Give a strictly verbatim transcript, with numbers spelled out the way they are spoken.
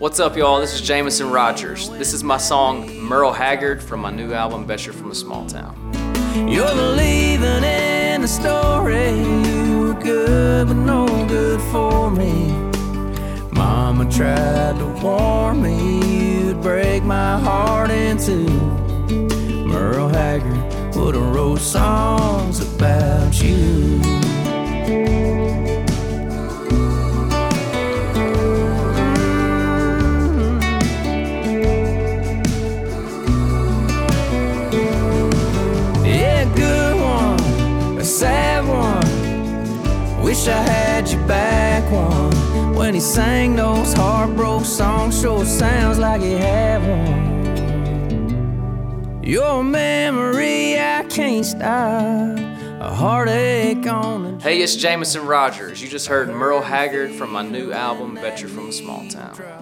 What's up, y'all? This is Jameson Rogers. This is my song, Merle Haggard, from my new album, Bet You're From a Small Town. You're believing in the story. You were good, but no good for me. Mama tried to warn me you'd break my heart in two. Merle Haggard would have wrote songs about you. Sad one, wish I had you back one. When he sang those heartbroken songs, sure sounds like he had one. Your memory, I can't stop, a heartache on the... Hey, it's Jameson Rogers. You just heard Merle Haggard from my new album, Bet You're From a Small Town.